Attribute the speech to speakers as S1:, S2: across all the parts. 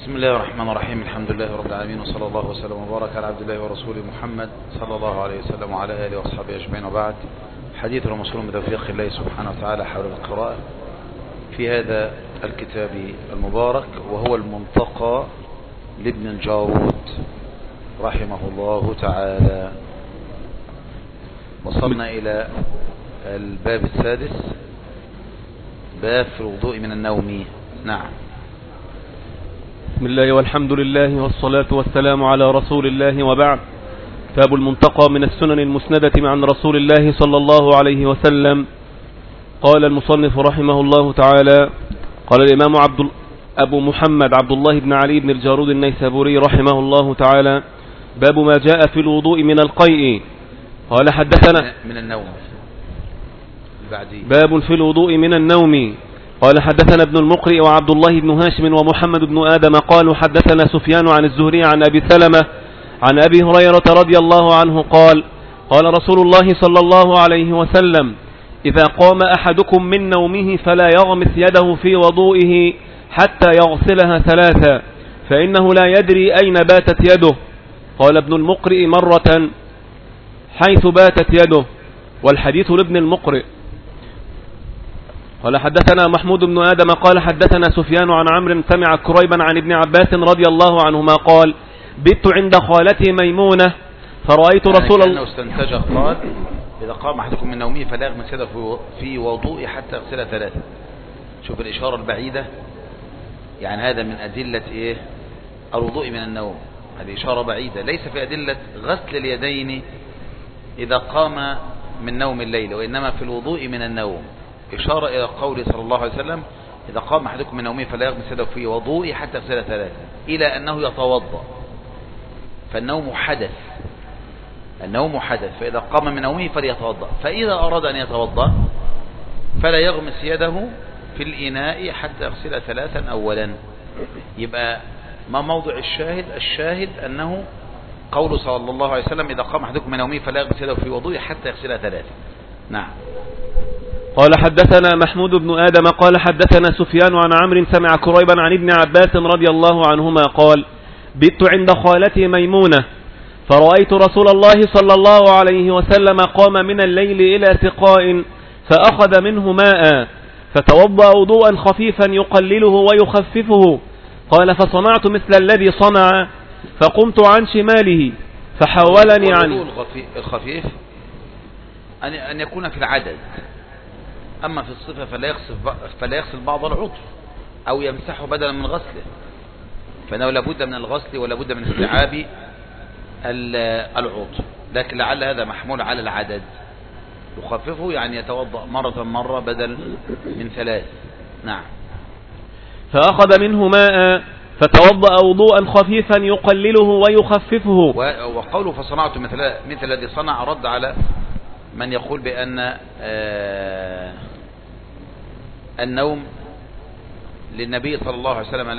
S1: بسم الله الرحمن الرحيم. الحمد لله رب العالمين، وصلى الله وسلم وبارك على عبد الله ورسوله محمد صلى الله عليه وسلم وعلى آله وأصحابه أجمعين، وبعد. حديث ومسلم بتوفيق الله سبحانه وتعالى حول القراءة في هذا الكتاب المبارك، وهو المنتقى لابن الجارود رحمه الله تعالى. وصلنا إلى الباب السادس، باب في الوضوء من النوم. نعم.
S2: بسم الله والحمد لله والصلاة والسلام على رسول الله، وبعد. كتاب المنتقى من السنن المسندة عن رسول الله صلى الله عليه وسلم. قال المصنف رحمه الله تعالى: قال الإمام أبو محمد عبد الله بن علي بن الجارود النيسابوري رحمه الله تعالى: باب ما جاء في الوضوء من القيء. قال حدثنا
S1: من النوم.
S2: باب في الوضوء من النوم. قال حدثنا ابن المقرئ وعبد الله بن هاشم ومحمد بن آدم قالوا حدثنا سفيان عن الزهري عن أبي سلمة عن أبي هريرة رضي الله عنه قال: قال رسول الله صلى الله عليه وسلم: إذا قام أحدكم من نومه فلا يغمس يده في وضوئه حتى يغسلها ثلاثا، فإنه لا يدري أين باتت يده. قال ابن المقرئ مرة: حيث باتت يده، والحديث لابن المقرئ. قال حدثنا محمود بن آدم قال حدثنا سفيان عن عمرو سمع كريبا عن ابن عباس رضي الله عنهما قال: بت عند خالتي ميمونة فرأيت رسول الله
S1: استنتج قال: إذا قام أحدكم من نومه فلا يغمس يده في وضوء حتى يغسلها ثلاثة. شوف الإشارة البعيدة، يعني هذا من أدلة إيه؟ الوضوء من النوم. هذه إشارة بعيدة، ليس في أدلة غسل اليدين إذا قام من نوم الليل، وإنما في الوضوء من النوم. إشارة إلى قوله صلى الله عليه وسلم: إذا قام أحدكم من نومه فلا يغمس يده في وضوء حتى يغسلها ثلاثة، إلى أنه يتوضأ. فالنوم حدث، النوم حدث، فإذا قام من نومه فليتوضأ. فإذا أراد أن يتوضأ فلا يغمس يده في الإناء حتى يغسلها ثلاثا أولا. يبقى ما موضع الشاهد؟ الشاهد أنه قوله صلى الله عليه وسلم: إذا قام أحدكم من نومه فلا يغمس يده في وضوء حتى يغسلها ثلاثا. نعم.
S2: قال حدثنا محمود بن آدم قال حدثنا سفيان عن عمرو سمع كريبا عن ابن عباس رضي الله عنهما قال: بت عند خالتي ميمونة فرأيت رسول الله صلى الله عليه وسلم قام من الليل إلى سقاء فأخذ منه ماء فتوضأ وضوءا خفيفا يقلله ويخففه. قال: فصنعت مثل الذي صنع فقمت عن شماله فحولني عنه.
S1: الخفيف أن يكون في العدد، أما في الصفة فلا يغسل بعض العضو أو يمسحه بدلا من غسله، فإنه لابد من الغسل ولابد من استيعاب العضو، لكن لعل هذا محمول على العدد. يخففه يعني يتوضأ مرة بدل من ثلاث. نعم.
S2: فأخذ منه ماء فتوضأ وضوءا خفيفا يقلله ويخففه.
S1: وقوله فصنعت مثل الذي صنع رد على من يقول بأن النوم للنبي صلى الله عليه وسلم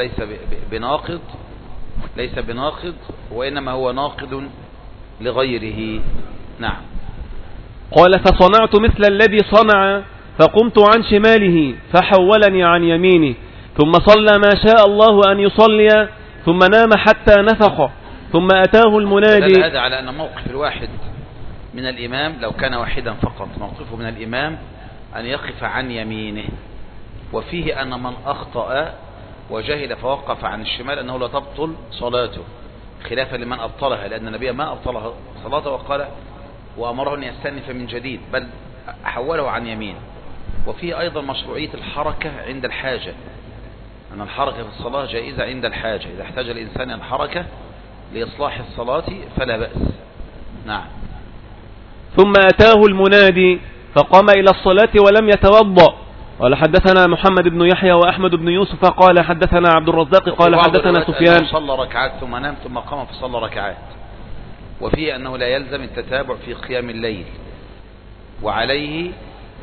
S1: ليس بناقض، وإنما هو ناقض لغيره. نعم.
S2: قال: فصنعت مثل الذي صنع فقمت عن شماله فحولني عن يمينه، ثم صلى ما شاء الله أن يصلي ثم نام حتى نفخ، ثم أتاه المنادي.
S1: هذا على أن موقف الواحد من الإمام لو كان واحدا فقط، موقفه من الإمام أن يقف عن يمينه، وفيه أن من أخطأ وجهل فوقف عن الشمال أنه لا تبطل صلاته، خلافا لمن أبطلها، لأن النبي ما أبطلها صلاته وقال وأمره أن يستنف من جديد، بل حوله عن يمين. وفيه أيضا مشروعية الحركة عند الحاجة، أن الحركة في الصلاة جائزة عند الحاجة، إذا احتاج الإنسان الحركة لإصلاح الصلاة فلا بأس. نعم.
S2: ثم أتاه المنادي فقام إلى الصلاة ولم يتوضأ. قال حدثنا محمد بن يحيى وأحمد بن يوسف قال حدثنا عبد الرزاق قال حدثنا سفيان.
S1: صلى ركعات ثم نام ثم قام فصلى ركعات. وفيه أنه لا يلزم التتابع في قيام الليل، وعليه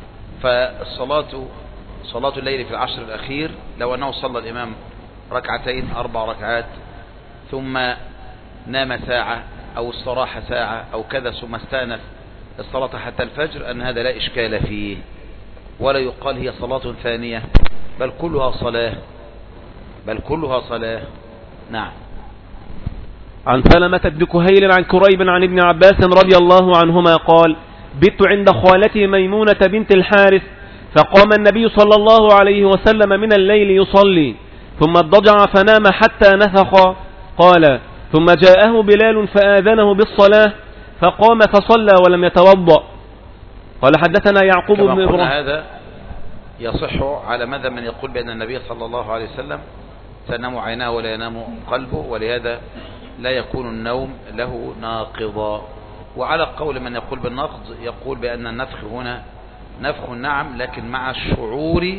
S1: صلاة الليل في العشر الأخير لو أنه صلى الإمام ركعتين 4 ركعات ثم نام ساعة أو استراح ساعة أو كذا ثم استأنف الصلاة حتى الفجر، أن هذا لا إشكال فيه، ولا يقال هي صلاة ثانية، بل كلها صلاة. نعم.
S2: عن سلمة بن كهيل عن كريب عن ابن عباس رضي الله عنهما قال: بت عند خالتي ميمونة بنت الحارث، فقام النبي صلى الله عليه وسلم من الليل يصلي، ثم اضطجع فنام حتى نفخ. قال: ثم جاءه بلال فآذنه بالصلاة، فقام فصلى ولم يتوضأ. قال حدثنا يعقوب بن إبراهيم.
S1: هذا يصح على ماذا من يقول بأن النبي صلى الله عليه وسلم تنام عيناه ولا ينام قلبه، ولهذا لا يكون النوم له ناقضا. وعلى قول من يقول بالنقض يقول بأن النفخ هنا نفخ نعم، لكن مع الشعور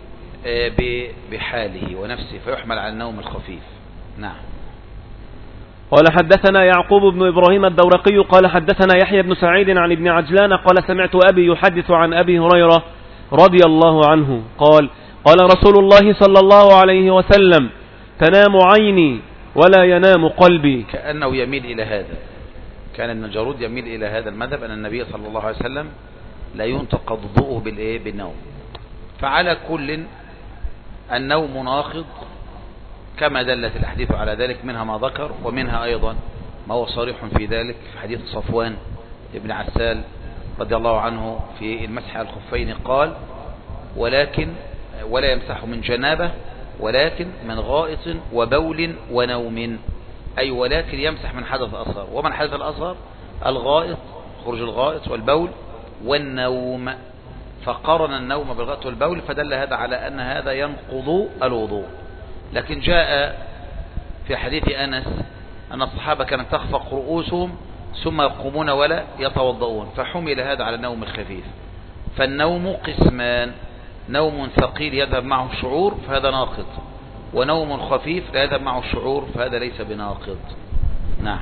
S1: بحاله ونفسه، فيحمل على النوم الخفيف. نعم.
S2: قال حدثنا يعقوب بن إبراهيم الدورقي قال حدثنا يحيى بن سعيد عن ابن عجلان قال سمعت أبي يحدث عن أبي هريرة رضي الله عنه قال: قال رسول الله صلى الله عليه وسلم: تنام عيني ولا ينام قلبي.
S1: كأنه يميل إلى هذا، كان ابن جارود يميل إلى هذا المذهب، أن النبي صلى الله عليه وسلم لا ينتقض ضوءه بالنوم. فعلى كل النوم ناقض كما دلت الأحاديث على ذلك، منها ما ذكر، ومنها أيضا ما هو صريح في ذلك في حديث صفوان ابن عسال رضي الله عنه في المسح على الخفين قال: ولا يمسح من جنابه ولكن من غائط وبول ونوم، أي ولكن يمسح من حدث أصغر. ومن حدث الأصغر الغائط، خروج الغائط والبول والنوم، فقارن النوم بالغائط والبول، فدل هذا على أن هذا ينقض الوضوء. لكن جاء في حديث أنس أن الصحابة كانت تخفق رؤوسهم ثم يقومون ولا يتوضؤون، فحمل هذا على النوم الخفيف. فالنوم قسمان: نوم ثقيل يذهب معه الشعور فهذا ناقض، ونوم خفيف لا يذهب معه الشعور فهذا ليس بناقض. نعم.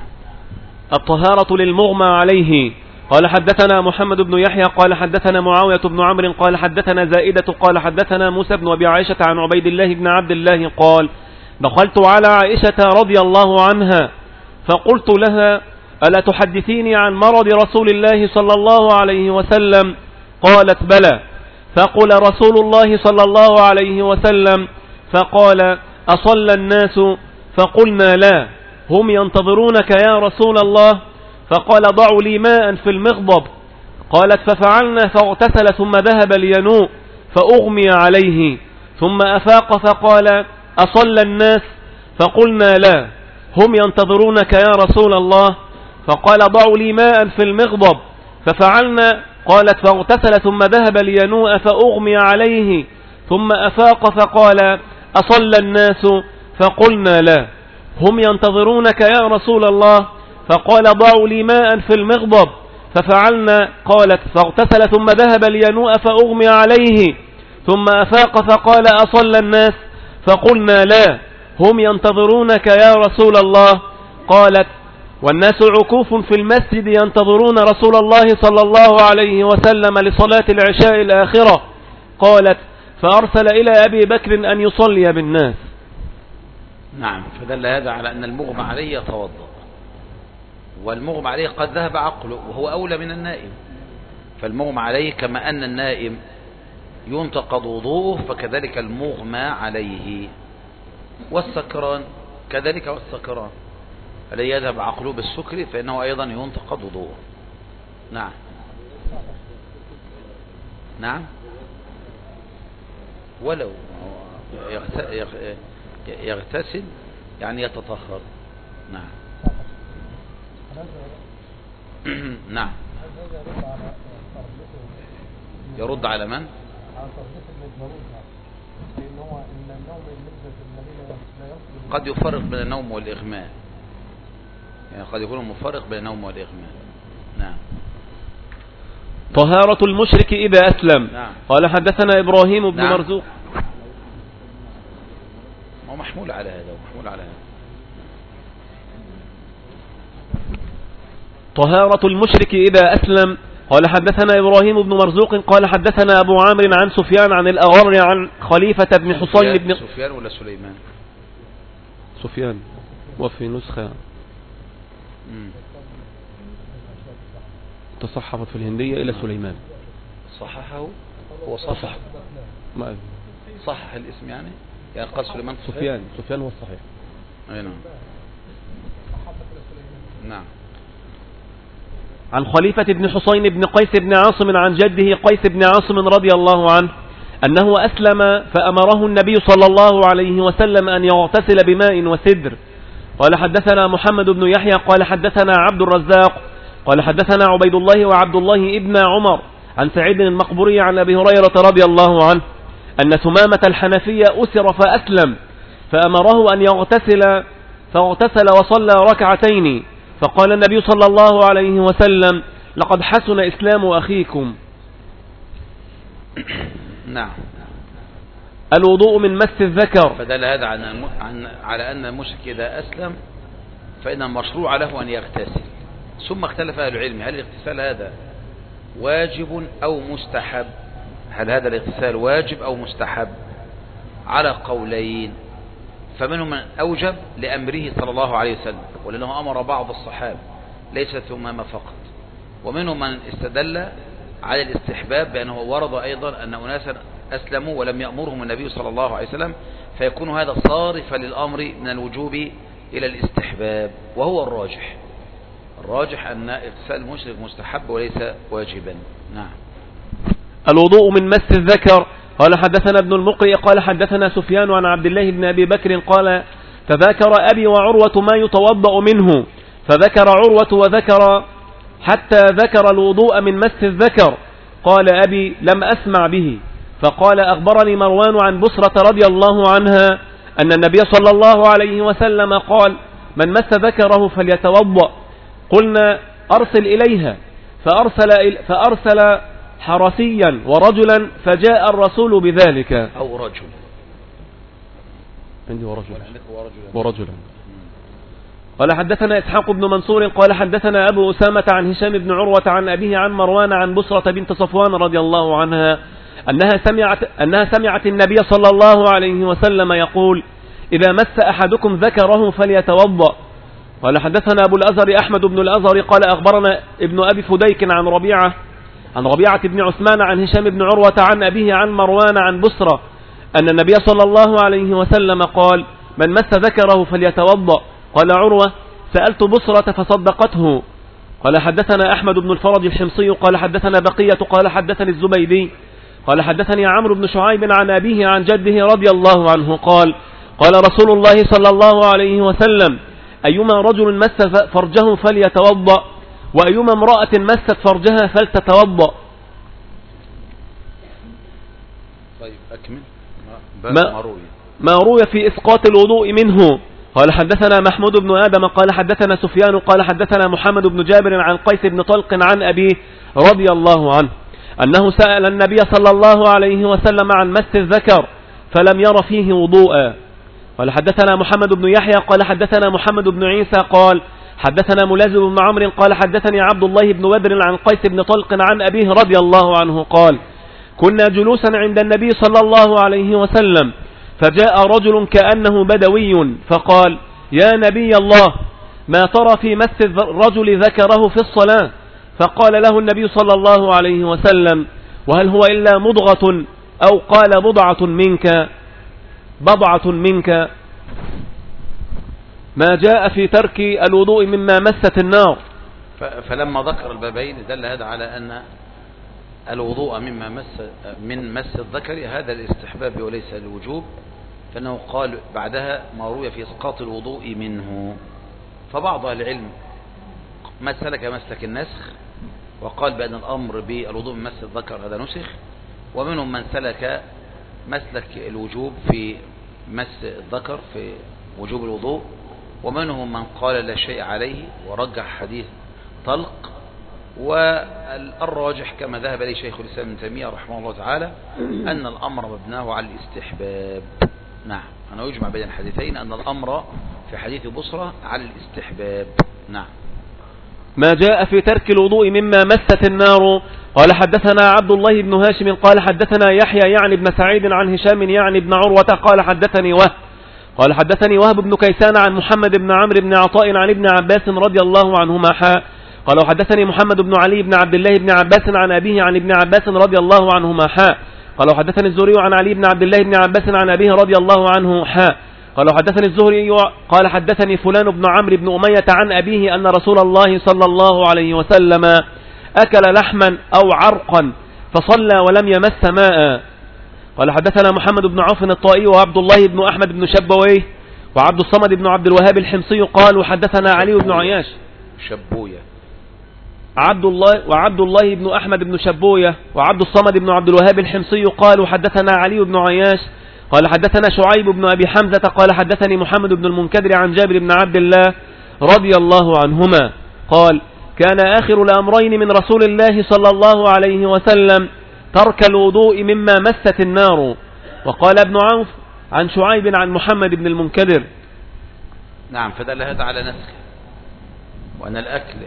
S2: الطهارة للمغمى عليه. قال حدثنا محمد بن يحيى قال حدثنا معاوية بن عمرو قال حدثنا زائدة قال حدثنا موسى بن أبي عائشة عن عبيد الله بن عبد الله قال: دخلت على عائشة رضي الله عنها فقلت لها: ألا تحدثيني عن مرض رسول الله صلى الله عليه وسلم؟ قالت: بلى. فقال رسول الله صلى الله عليه وسلم فقال: أصلى الناس؟ فقلنا: لا، هم ينتظرونك يا رسول الله. فقال: ضعوا لي ماء في المغضب. قالت: ففعلنا فاغتسل ثم ذهب لينوء فأغمي عليه، ثم أفاق فقال: أصلى الناس؟ فقلنا: لا، هم ينتظرونك يا رسول الله. فقال: ضعوا لي ماء في المغضب. ففعلنا. قالت: فاغتسل ثم ذهب لينوء فأغمي عليه، ثم أفاق فقال: أصلى الناس؟ فقلنا: لا، هم ينتظرونك يا رسول الله. فقال: ضعوا لي ماء في المغضب. ففعلنا. قالت: فاغتسل ثم ذهب لينوء فأغمي عليه، ثم أفاق فقال: أصلى الناس؟ فقلنا: لا، هم ينتظرونك يا رسول الله. قالت: والناس عكوف في المسجد ينتظرون رسول الله صلى الله عليه وسلم لصلاة العشاء الآخرة. قالت: فأرسل إلى أبي بكر أن يصلي بالناس.
S1: نعم. فدل هذا على أن المغمى عليه يتوضأ، والمغمى عليه قد ذهب عقله وهو أولى من النائم. فالمغمى عليه كما أن النائم ينتقض وضوءه فكذلك المغمى عليه، والسكران كذلك، والسكران الذي يذهب عقله بالسكر فإنه أيضا ينتقض وضوءه. نعم. نعم. ولو يغتسل يعني يتطهر. نعم. نعم. يرد على من؟ قد يفرق بين النوم والإغماء، يعني قد يكون مفرق بين النوم والإغماء. نعم.
S2: طهارة المشرك إذا أسلم.
S1: نعم.
S2: قال حدثنا إبراهيم بن مرزوق.
S1: هو محمول على هذا ومحمول على هذا.
S2: طهارة المشرك إذا أسلم. قال حدثنا إبراهيم بن مرزوق قال حدثنا أبو عامر عن سفيان عن الأغر عن خليفة بن حصين بن
S1: سفيان ولا سليمان؟
S2: سفيان، وفي نسخة تصحفت في الهندية إلى سليمان.
S1: صححه هو صحح
S2: ما
S1: صحح الاسم يعني قال سليمان.
S2: سفيان هو الصحيح.
S1: نعم.
S2: عن خليفة بن حسين بن قيس بن عاصم عن جده قيس بن عاصم رضي الله عنه أنه أسلم فأمره النبي صلى الله عليه وسلم أن يغتسل بماء وسدر. قال حدثنا محمد بن يحيى قال حدثنا عبد الرزاق قال حدثنا عبيد الله وعبد الله ابن عمر عن سعيد المقبوري عن أبي هريرة رضي الله عنه أن ثمامة الحنفية أسر فأسلم فأمره أن يغتسل فاغتسل وصلى ركعتين فقال النبي صلى الله عليه وسلم لقد حسن إسلام أخيكم.
S1: نعم.
S2: الوضوء من مس الذكر.
S1: فدل هذا على أن المشرك إذا أسلم فإن المشروع له أن يغتسل. ثم اختلف أهل العلم هل الاغتسال هذا واجب أو مستحب؟ هل هذا الاغتسال واجب أو مستحب؟ على قولين، فمنهم من أوجب لأمره صلى الله عليه وسلم ولأنه أمر بعض الصحابة ليس ثمامة فقط، ومنهم من استدل على الاستحباب بأنه ورد أيضا أن أناسا أسلموا ولم يأمرهم النبي صلى الله عليه وسلم، فيكون هذا صارفا للأمر من الوجوب إلى الاستحباب، وهو الراجح أن اغتسال المشرك مستحب وليس واجبا. نعم.
S2: الوضوء من مس الذكر. قال حدثنا ابن المقرئ قال حدثنا سفيان عن عبد الله بن أبي بكر قال تذاكر أبي وعروة ما يتوضأ منه، فذكر عروة وذكر حتى ذكر الوضوء من مس الذكر. قال أبي لم أسمع به. فقال أخبرني مروان عن بصرة رضي الله عنها أن النبي صلى الله عليه وسلم قال من مس ذكره فليتوضأ. قلنا أرسل إليها، فأرسل حرسيا ورجلا فجاء الرسول بذلك.
S1: أو رجل
S2: عندي ورجلا. قال حدثنا إسحاق بن منصور قال حدثنا أبو أسامة عن هشام بن عروة عن أبيه عن مروان عن بصرة بنت صفوان رضي الله عنها أنها سمعت النبي صلى الله عليه وسلم يقول إذا مس أحدكم ذكره فليتوضأ. قال حدثنا أبو الأزهر أحمد بن الأزهر قال أخبرنا ابن أبي فديك عن ربيعة بن عثمان عن هشام بن عروة عن أبيه عن مروان عن بصرة أن النبي صلى الله عليه وسلم قال من مس ذكره فليتوضأ. قال عروة سألت بصرة فصدقته. قال حدثنا أحمد بن الفرج الحمصي قال حدثنا بقية قال حدثني الزبيدي قال حدثني عمرو بن شعيب عن أبيه عن جده رضي الله عنه قال قال رسول الله صلى الله عليه وسلم أيما رجل مس فرجه فليتوضأ وأيما امرأة مست فرجها فلتتوضأ.
S1: طيب أكمل
S2: ما روي في إسقاط الوضوء منه. قال حدثنا محمود بن آدم قال حدثنا سفيان قال حدثنا محمد بن جابر عن قيس بن طلق عن أبيه رضي الله عنه أنه سأل النبي صلى الله عليه وسلم عن مس الذكر فلم ير فيه وضوءا. قال حدثنا محمد بن يحيى قال حدثنا محمد بن عيسى قال حدثنا ملازم بن عمرو قال حدثني عبد الله بن بدر عن قيس بن طلق عن أبيه رضي الله عنه قال كنا جلوسا عند النبي صلى الله عليه وسلم فجاء رجل كأنه بدوي فقال يا نبي الله ما ترى في مس الرجل ذكره في الصلاة؟ فقال له النبي صلى الله عليه وسلم وهل هو إلا مضغة أو قال بضعة منك ما جاء في ترك الوضوء مما مست النار.
S1: فلما ذكر البابين دل هذا على أن الوضوء من مس الذكر هذا الاستحباب وليس الوجوب، فإنه قال بعدها ما روي في إسقاط الوضوء منه. فبعض أهل العلم مسلك مسلك النسخ وقال بأن الأمر بالوضوء من مس الذكر هذا نسخ، ومنهم من سلك مسلك الوجوب في مس الذكر في وجوب الوضوء، ومنهم من قال لا شيء عليه ورجح حديث طلق. والراجح كما ذهب إليه شيخ الإسلام ابن تيمية رحمه الله تعالى أن الأمر مبناه على الاستحباب. نعم، أنا يجمع بين الحديثين أن الأمر في حديث بصرة على الاستحباب. نعم.
S2: ما جاء في ترك الوضوء مما مست النار. قال حدثنا عبد الله بن هاشم قال حدثنا يحيى يعني بن سعيد عن هشام يعني بن عروة قال حدثني وهب بن كيسان عن محمد بن عمرو بن عطاء عن ابن عباس رضي الله عنهما قال وحدثني محمد بن علي بن عبد الله بن عباس عن أبيه عن ابن عباس رضي الله عنهما قال وحدثني الزهري عن علي بن عبد الله بن عباس عن أبيه رضي الله عنه قال حدثني الزهري قال حدثني فلان بن عمرو بن أمية عن أبيه أن رسول الله صلى الله عليه وسلم أكل لحما أو عرقا فصلى ولم يمس ماء. قال حدثنا محمد بن عوف الطائي وعبد الله بن أحمد بن شبويه وعبد الصمد بن عبد الوهاب الحمصي قال وحدثنا علي بن عياش
S1: شبوية
S2: وعبد الله بن أحمد بن شبويه وعبد الصمد بن عبد الوهاب الحمصي قال وحدثنا علي بن عياش قال حدثنا شعيب بن أبي حمزة قال حدثني محمد بن المنكدر عن جابر بن عبد الله رضي الله عنهما قال كان آخر الأمرين من رسول الله صلى الله عليه وسلم ترك الوضوء مما مست النار. وقال ابن عوف عن شعيب عن محمد بن المنكدر.
S1: نعم، فدل هذا على نسخ، وأن الأكل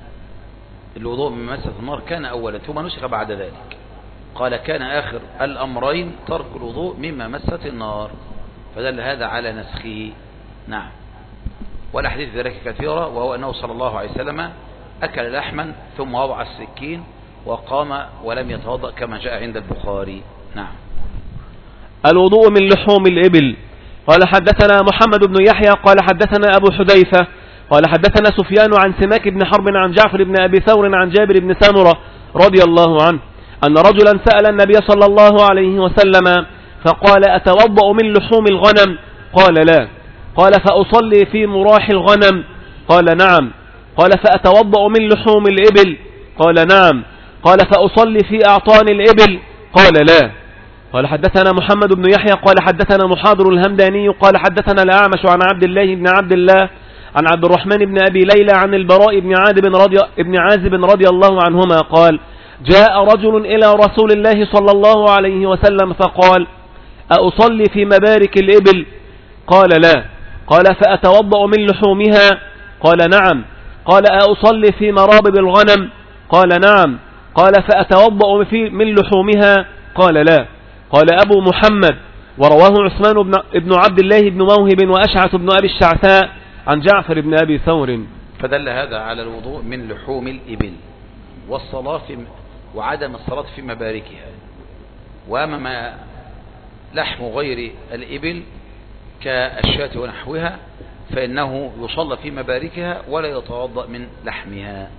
S1: الوضوء مما مست النار كان أولا ثم نسخ بعد ذلك. قال كان آخر الأمرين ترك الوضوء مما مست النار، فدل هذا على نسخه. نعم، والأحاديث ذلك كثيرة، وهو أنه صلى الله عليه وسلم أكل لحما ثم وضع السكين وقام ولم يتوضأ كما جاء عند البخاري. نعم.
S2: الوضوء من لحوم الإبل. قال حدثنا محمد بن يحيى قال حدثنا أبو حذيفة قال حدثنا سفيان عن سماك بن حرب عن جعفر بن أبي ثور عن جابر بن سمرة رضي الله عنه أن رجلا سأل النبي صلى الله عليه وسلم فقال أتوضأ من لحوم الغنم؟ قال لا. قال فأصلي في مراح الغنم؟ قال نعم. قال فأتوضأ من لحوم الإبل؟ قال نعم. قال فأصلي في أعطان الإبل؟ قال لا. قال حدثنا محمد بن يحيى قال حدثنا محاضر الهمداني قال حدثنا الأعمش عن عبد الله بن عبد الله عن عبد الرحمن بن أبي ليلى عن البراء بن عازب رضي الله عنهما قال جاء رجل إلى رسول الله صلى الله عليه وسلم فقال أصلي في مبارك الإبل؟ قال لا. قال فأتوضأ من لحومها؟ قال نعم. قال أصلي في مرابض الغنم؟ قال نعم. قال فأتوضأ من لحومها؟ قال لا. قال أبو محمد ورواه عثمان بن عبد الله بن موهب وأشعث بن أبي الشعثاء عن جعفر بن أبي ثور.
S1: فدل هذا على الوضوء من لحوم الإبل والصلاة وعدم الصلاة في مباركها. وأما لحم غير الإبل كالشاة ونحوها فإنه يصلى في مباركها ولا يتوضأ من لحمها.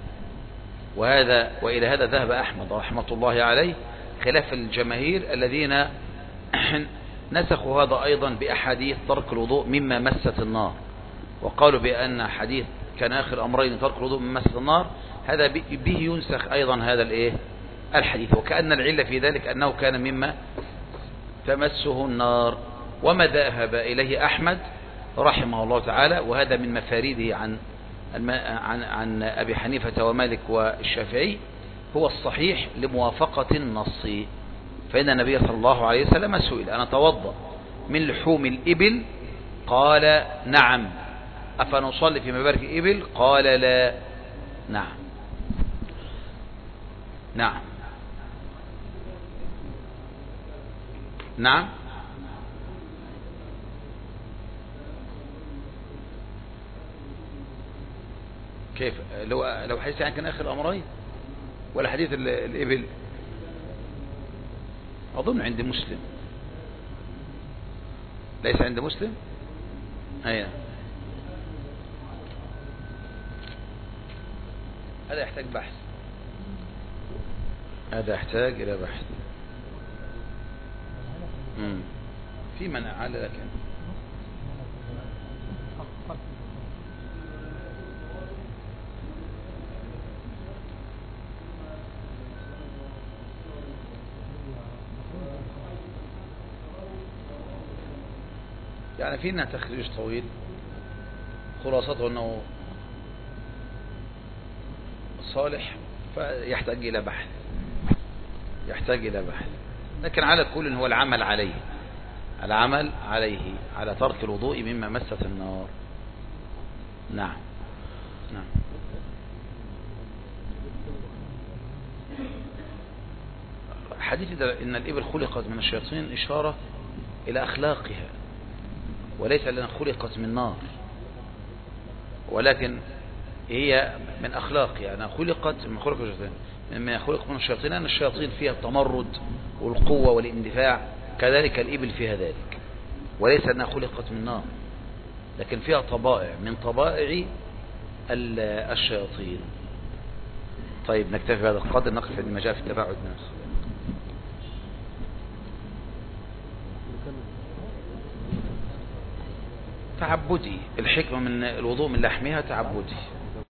S1: وإلى هذا ذهب أحمد رحمة الله عليه، خلاف الجماهير الذين نسخوا هذا أيضا بأحاديث ترك الوضوء مما مست النار، وقالوا بأن حديث كان آخر أمرين ترك الوضوء مما مست النار هذا به ينسخ أيضا هذا الحديث، وكأن العلة في ذلك أنه كان مما تمسه النار. وما ذهب إليه أحمد رحمه الله تعالى، وهذا من مفاريده عن أبي حنيفة ومالك والشافعي، هو الصحيح لموافقة النص. فإن النبي صلى الله عليه وسلم سئل أنا أتوضأ من لحوم الإبل؟ قال نعم. أفنصلي في مبارك الإبل؟ قال لا. نعم. نعم. نعم. كيف لو حديث يعني كان آخر الأمرين ولا حديث الإبل؟ أظن عند مسلم، ليس عند مسلم. أيه. هذا يحتاج بحث، هذا يحتاج إلى بحث. في منع على لكن يعني فينا تخريج طويل، خلاصته أنه صالح فيحتاج إلى بحث، لكن على كل هو العمل عليه على ترك الوضوء مما مست النار. نعم. نعم. حديث إن الإبل خلقت من الشياطين إشارة إلى أخلاقها، وليس لأنها خلقت من نار، ولكن هي من أخلاق، يعني خلقت من خلق من الشياطين، أن الشياطين فيها التمرد والقوة والاندفاع، كذلك الإبل فيها ذلك، وليس أنها خلقت من نار. لكن فيها طبائع من طبائع الشياطين. طيب نكتفي بهذا القدر، نقف عند ما جاء في التباعد ناس. تعبدي، الحكمة من الوضوء من لحمها تعبدي.